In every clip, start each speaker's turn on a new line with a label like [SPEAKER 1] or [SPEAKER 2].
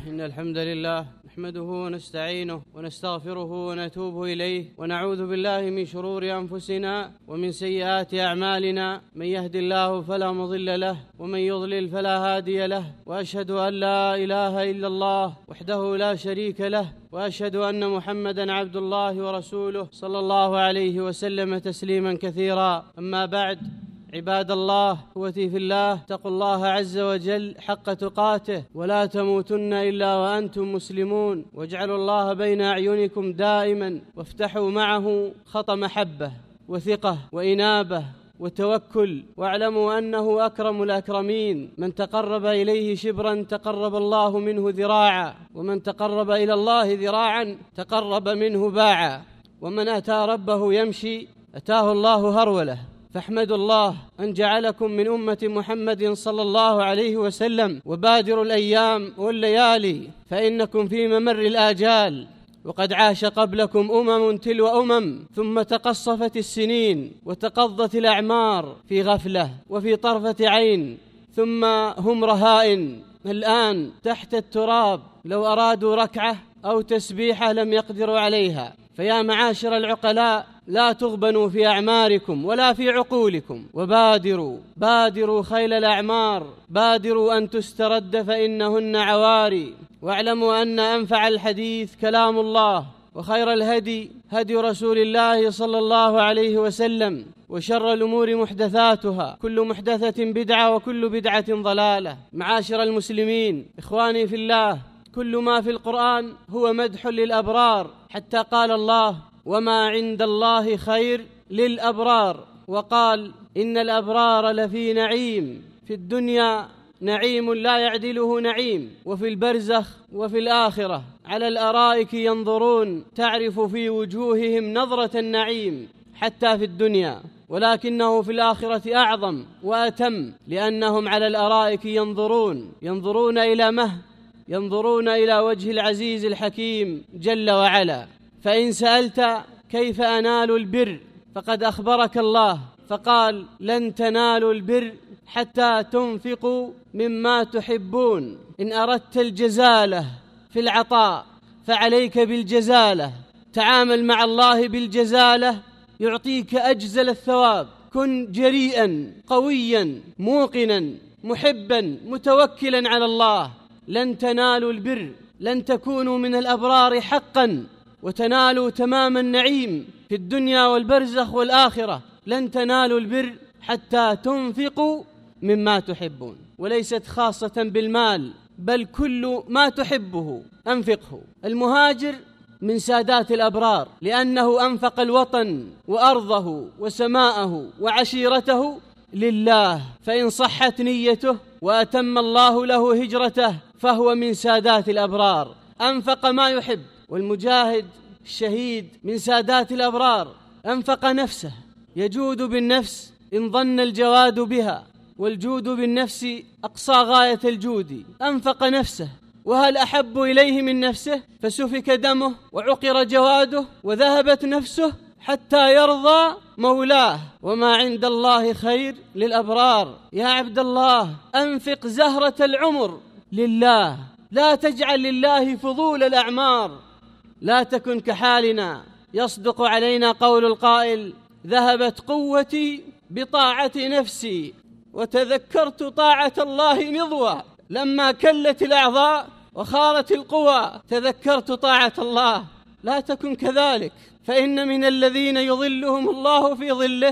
[SPEAKER 1] إن الحمد لله نحمده ونستعينه ونستغفره ونتوب إليه ونعوذ بالله من شرور أنفسنا ومن سيئات أعمالنا. من يهد الله فلا مضل له ومن يضلل فلا هادي له، وأشهد أن لا إله إلا الله وحده لا شريك له، وأشهد أن محمدًا عبد الله ورسوله صلى الله عليه وسلم تسليمًا كثيرا. أما بعد، عباد الله، إخوتي في الله، اتقوا الله عز وجل حق تقاته ولا تموتن إلا وأنتم مسلمون، واجعلوا الله بين أعينكم دائما، وافتحوا معه خط محبة وثقة وإنابة وتوكل، واعلموا أنه أكرم الأكرمين. من تقرب إليه شبرا تقرب الله منه ذراعا، ومن تقرب إلى الله ذراعا تقرب منه باعا، ومن أتى ربه يمشي أتاه الله هرولة. فاحمدوا الله أن جعلكم من أمة محمد صلى الله عليه وسلم، وبادروا الأيام والليالي فإنكم في ممر الآجال، وقد عاش قبلكم أمم تلو أمم، ثم تقصفت السنين وتقضت الأعمار في غفلة وفي طرفة عين، ثم هم رهائن الآن تحت التراب، لو أرادوا ركعة أو تسبيحة لم يقدروا عليها. فيا معاشر العقلاء، لا تغبنوا في أعماركم ولا في عقولكم، وبادروا خيل الأعمار، بادروا أن تسترد فإنهن عواري. واعلموا أن أنفع الحديث كلام الله، وخير الهدي هدي رسول الله صلى الله عليه وسلم، وشر الأمور محدثاتها، كل محدثة بدعة وكل بدعة ضلالة. معاشر المسلمين، إخواني في الله، كل ما في القرآن هو مدح للأبرار، حتى قال الله: وما عند الله خير للأبرار، وقال: إن الأبرار لفي نعيم، في الدنيا نعيم لا يعدله نعيم، وفي البرزخ وفي الآخرة على الأرائك ينظرون، تعرف في وجوههم نظرة النعيم حتى في الدنيا، ولكنه في الآخرة أعظم وأتم، لأنهم على الأرائك ينظرون إلى ينظرون إلى وجه العزيز الحكيم جل وعلا. فإن سألت كيف أنال البر، فقد أخبرك الله فقال: لن تنالوا البر حتى تنفقوا مما تحبون. إن أردت الجزالة في العطاء فعليك بالجزالة، تعامل مع الله بالجزالة يعطيك أجزل الثواب. كن جريئا قويا موقنا محبا متوكلا على الله. لن تنالوا البر، لن تكونوا من الأبرار حقا وتنالوا تمام النعيم في الدنيا والبرزخ والآخرة. لن تنالوا البر حتى تنفقوا مما تحبون، وليست خاصة بالمال، بل كل ما تحبه أنفقه. المهاجر من سادات الأبرار، لأنه أنفق الوطن وأرضه وسماءه وعشيرته لله، فإن صحت نيته وأتم الله له هجرته فهو من سادات الأبرار، أنفق ما يحب. والمجاهد الشهيد من سادات الأبرار، أنفق نفسه، يجود بالنفس إن ظن الجواد بها، والجود بالنفس أقصى غاية الجود. أنفق نفسه، وهل أحب إليه من نفسه؟ فسفك دمه وعقر جواده وذهبت نفسه حتى يرضى مولاه. وما عند الله خير للأبرار. يا عبد الله، أنفق زهرة العمر لله، لا تجعل لله فضول الأعمار. لا تكن كحالنا، يصدق علينا قول القائل: ذهبت قوتي بطاعة نفسي، وتذكرت طاعة الله نضوى. لما كلت الأعضاء وخارت القوى تذكرت طاعة الله. لا تكن كذلك، فإن من الذين يظلهم الله في ظله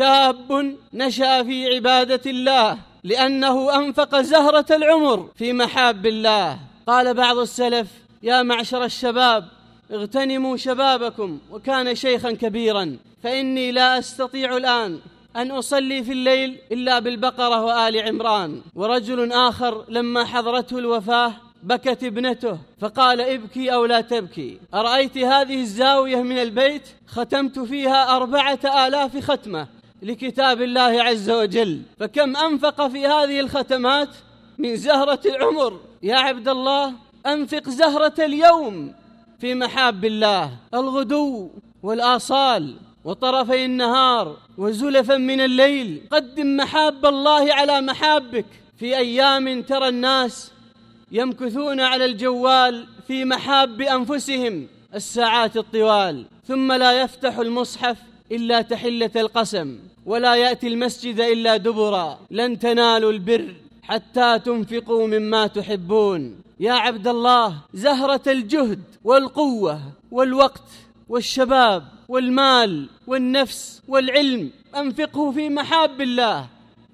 [SPEAKER 1] شاب نشأ في عبادة الله، لأنه أنفق زهرة العمر في محاب الله. قال بعض السلف: يا معشر الشباب، اغتنموا شبابكم. وكان شيخا كبيرا، فإني لا أستطيع الآن أن أصلي في الليل إلا بالبقرة وآل عمران. ورجل آخر لما حضرته الوفاة بكت ابنته فقال: ابكي أو لا تبكي، أرأيت هذه الزاوية من البيت ختمت فيها 4000 ختمة لكتاب الله عز وجل، فكم أنفق في هذه الختمات من زهرة العمر. يا عبد الله، أنفق زهرة اليوم في محاب الله، الغدو والآصال وطرفي النهار وزلفا من الليل. قدم محاب الله على محابك في أيام ترى الناس يمكثون على الجوال في محاب أنفسهم الساعات الطوال، ثم لا يفتح المصحف إلا تحلة القسم، ولا يأتي المسجد إلا دبرا. لن تنالوا البر حتى تنفقوا مما تحبون. يا عبد الله، زهرة الجهد والقوة والوقت والشباب والمال والنفس والعلم أنفقه في محاب الله،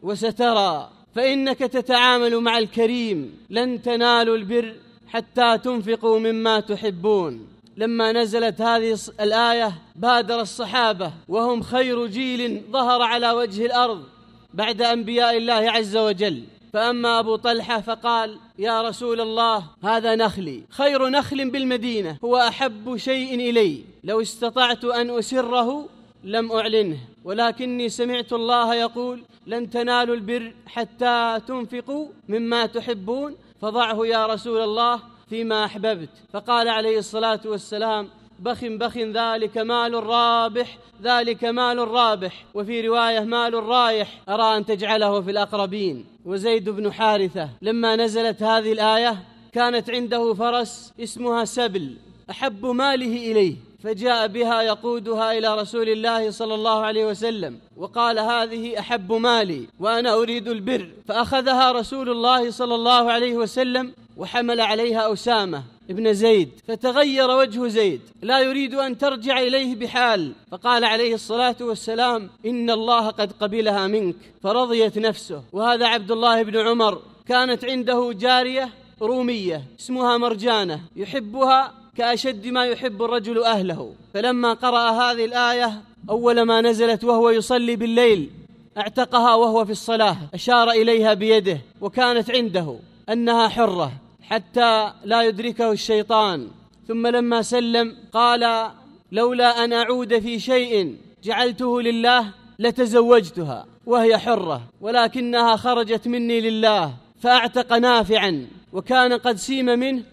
[SPEAKER 1] وسترى فإنك تتعامل مع الكريم. لن تنالوا البر حتى تنفقوا مما تحبون. لما نزلت هذه الآية بادر الصحابة وهم خير جيل ظهر على وجه الأرض بعد أنبياء الله عز وجل. فأما أبو طلحة فقال: يا رسول الله، هذا نخلي خير نخل بالمدينة، هو أحب شيء إلي، لو استطعت أن أسره لم أعلنه، ولكني سمعت الله يقول: لن تنالوا البر حتى تنفقوا مما تحبون، فضعه يا رسول الله فيما أحببت. فقال عليه الصلاة والسلام: بخ بخ، ذلك مال رابح، ذلك مال رابح. وفي رواية: مال رايح، أرى أن تجعله في الأقربين. وزيد بن حارثة لما نزلت هذه الآية كانت عنده فرس اسمها سبل أحب ماله إليه، فجاء بها يقودها إلى رسول الله صلى الله عليه وسلم وقال: هذه أحب مالي وأنا أريد البر. فأخذها رسول الله صلى الله عليه وسلم وحمل عليها أسامة ابن زيد، فتغير وجه زيد لا يريد أن ترجع إليه بحال، فقال عليه الصلاة والسلام: إن الله قد قبلها منك، فرضيت نفسه. وهذا عبد الله بن عمر كانت عنده جارية رومية اسمها مرجانة يحبها كأشد ما يحب الرجل أهله، فلما قرأ هذه الآية أول ما نزلت وهو يصلي بالليل اعتقها وهو في الصلاة، أشار إليها بيده، وكانت عنده أنها حرة حتى لا يدركه الشيطان. ثم لما سلم قال: لولا أن أعود في شيء جعلته لله لتزوجتها وهي حرة، ولكنها خرجت مني لله، فأعتق نافعا وكان قد سيم منه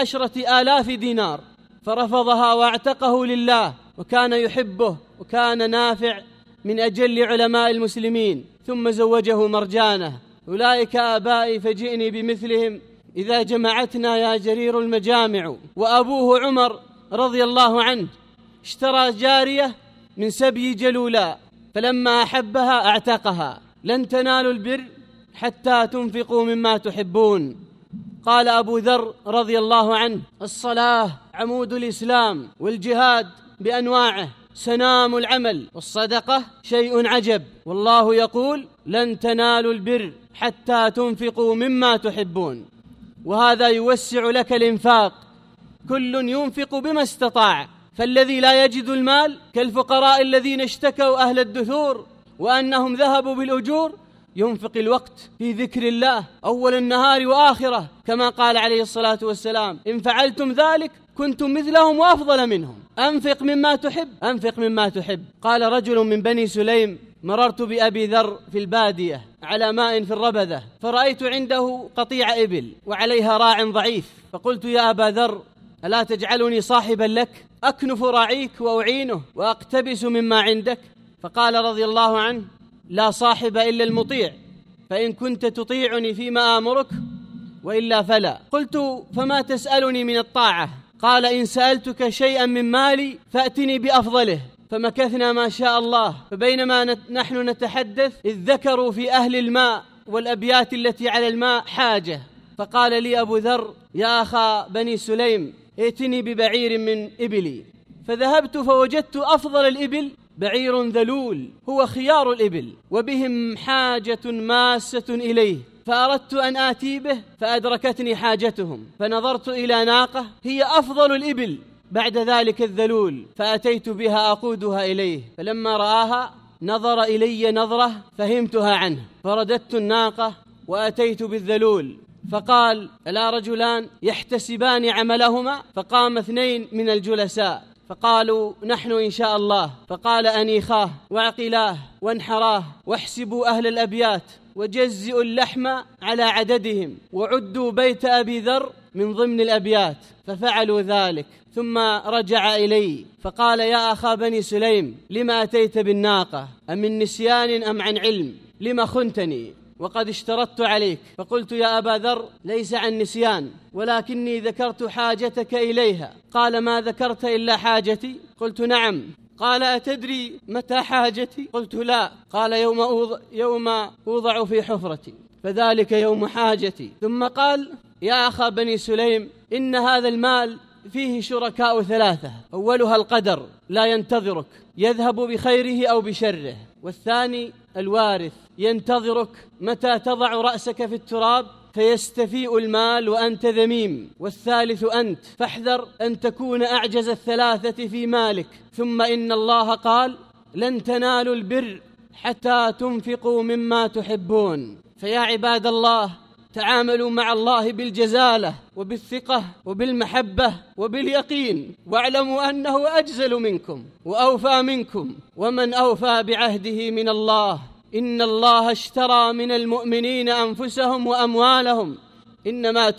[SPEAKER 1] ب10,000 دينار، فرفضها واعتقه لله، وكان يحبه، وكان نافع من أجل علماء المسلمين. ثم زوجه مرجانة. أولئك آبائي فجئني بمثلهم إذا جمعتنا يا جرير المجامع. وأبوه عمر رضي الله عنه اشترى جارية من سبي جلولاء، فلما أحبها اعتقها. لن تنالوا البر حتى تنفقوا مما تحبون. قال أبو ذر رضي الله عنه: الصلاة عمود الإسلام، والجهاد بأنواعه سنام العمل، والصدقة شيء عجب، والله يقول: لن تنالوا البر حتى تنفقوا مما تحبون. وهذا يوسع لك الإنفاق، كل ينفق بما استطاع، فالذي لا يجد المال كالفقراء الذين اشتكوا أهل الدثور وأنهم ذهبوا بالأجور ينفق الوقت في ذكر الله أول النهار وآخره، كما قال عليه الصلاة والسلام: إن فعلتم ذلك كنتم مثلهم وأفضل منهم. أنفق مما تحب، أنفق مما تحب. قال رجل من بني سليم: مررت بأبي ذر في البادية على ماء في الربذة، فرأيت عنده قطيع إبل وعليها راع ضعيف، فقلت: يا أبا ذر، ألا تجعلني صاحبا لك، أكنف راعيك وأعينه وأقتبس مما عندك؟ فقال رضي الله عنه: لا صاحب إلا المطيع، فإن كنت تطيعني فيما آمرك وإلا فلا. قلت: فما تسألني من الطاعة؟ قال: إن سألتك شيئا من مالي فأتني بأفضله. فمكثنا ما شاء الله، فبينما نحن نتحدث إذ ذكروا في أهل الماء والأبيات التي على الماء حاجة، فقال لي أبو ذر: يا أخا بني سليم، ائتني ببعير من إبلي. فذهبت فوجدت أفضل الإبل بعير ذلول هو خيار الإبل، وبهم حاجة ماسة إليه، فأردت أن آتي به، فأدركتني حاجتهم، فنظرت إلى ناقة هي أفضل الإبل بعد ذلك الذلول، فأتيت بها أقودها إليه، فلما رآها نظر إلي نظرة فهمتها عنه، فرددت الناقة وأتيت بالذلول. فقال: ألا رجلان يحتسبان عملهما؟ فقام 2 من الجلساء فقالوا: نحن إن شاء الله. فقال: أنيخاه وعقلاه وانحراه، واحسبوا أهل الأبيات، وجزئوا اللحم على عددهم، وعدوا بيت أبي ذر من ضمن الأبيات، ففعلوا ذلك. ثم رجع إلي فقال: يا أخا بني سليم، لما أتيت بالناقة؟ أمن نسيان أم عن علم؟ لما خنتني؟ وقد اشترطت عليك. فقلت يا أبا ذر ليس عن نسيان، ولكني ذكرت حاجتك إليها. قال ما ذكرت إلا حاجتي؟ قلت نعم. قال أتدري متى حاجتي؟ قلت لا. قال يوم أوضع في حفرتي فذلك يوم حاجتي. ثم قال يا أخا بني سليم، إن هذا المال فيه شركاء ثلاثة، أولها القدر لا ينتظرك، يذهب بخيره أو بشره، والثاني الوارث ينتظرك متى تضع رأسك في التراب فيستفيء المال وأنت ذميم، والثالث أنت، فاحذر أن تكون أعجز الثلاثة في مالك. ثم إن الله قال لن تنالوا البر حتى تنفقوا مما تحبون. فيا عباد الله، تعاملوا مع الله بالجزالة وبالثقة وبالمحبة وباليقين، واعلموا أنه أجزل منكم وأوفى منكم، ومن أوفى بعهده من الله. إن الله اشترى من المؤمنين أنفسهم وأموالهم. إنما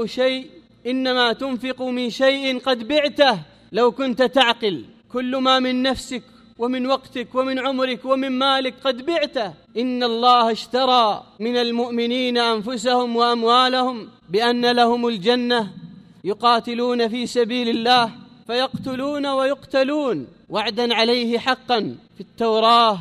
[SPEAKER 1] تنفق من شيء قد بعته لو كنت تعقل. كل ما من نفسك ومن وقتك ومن عمرك ومن مالك قد بعته. إن الله اشترى من المؤمنين أنفسهم وأموالهم بأن لهم الجنة، يقاتلون في سبيل الله فيقتلون ويقتلون، وعدا عليه حقا في التوراة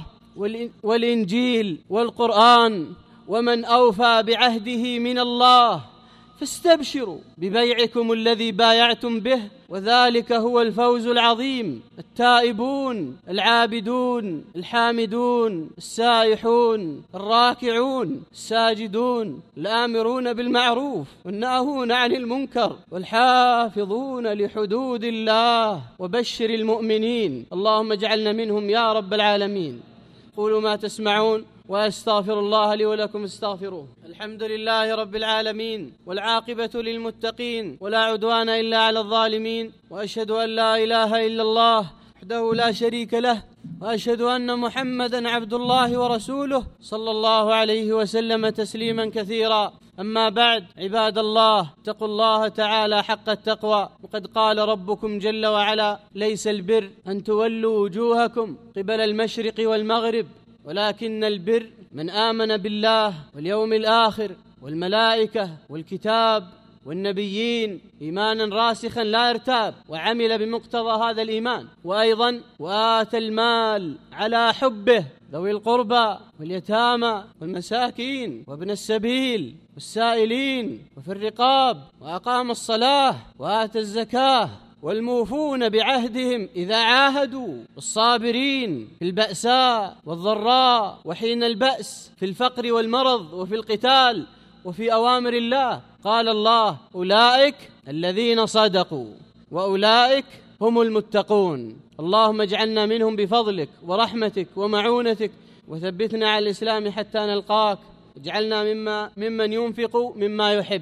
[SPEAKER 1] والإنجيل والقرآن. ومن أوفى بعهده من الله فاستبشروا ببيعكم الذي بايعتم به، وذلك هو الفوز العظيم. التائبون العابدون الحامدون السائحون الراكعون الساجدون الآمرون بالمعروف والناهون عن المنكر والحافظون لحدود الله، وبشر المؤمنين. اللهم اجعلنا منهم يا رب العالمين. قولوا ما تسمعون وأستغفر الله لي ولكم استغفروه. الحمد لله رب العالمين، والعاقبة للمتقين، ولا عدوان إلا على الظالمين، وأشهد أن لا إله إلا الله وحده لا شريك له، وأشهد أن محمدًا عبد الله ورسوله صلى الله عليه وسلم تسليما كثيرا. أما بعد، عباد الله، اتقوا الله تعالى حق التقوى. وقد قال ربكم جل وعلا: ليس البر أن تولوا وجوهكم قبل المشرق والمغرب، ولكن البر من آمن بالله واليوم الآخر والملائكة والكتاب والنبيين إيمانا راسخا لا يرتاب، وعمل بمقتضى هذا الإيمان. وأيضا وآتى المال على حبه ذوي القربى واليتامى والمساكين وابن السبيل والسائلين وفي الرقاب، وأقام الصلاة وآتى الزكاة، والموفون بعهدهم إذا عاهدوا، والصابرين في البأساء والضراء وحين البأس، في الفقر والمرض وفي القتال وفي أوامر الله. قال الله: أولئك الذين صدقوا وأولئك هم المتقون. اللهم اجعلنا منهم بفضلك ورحمتك ومعونتك، وثبتنا على الإسلام حتى نلقاك. اجعلنا ممن ينفق مما يحب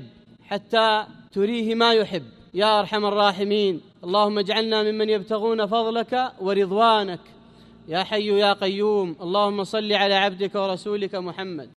[SPEAKER 1] حتى تريه ما يحب يا أرحم الراحمين. اللهم اجعلنا ممن يبتغون فضلك ورضوانك يا حي يا قيوم. اللهم صل على عبدك ورسولك محمد.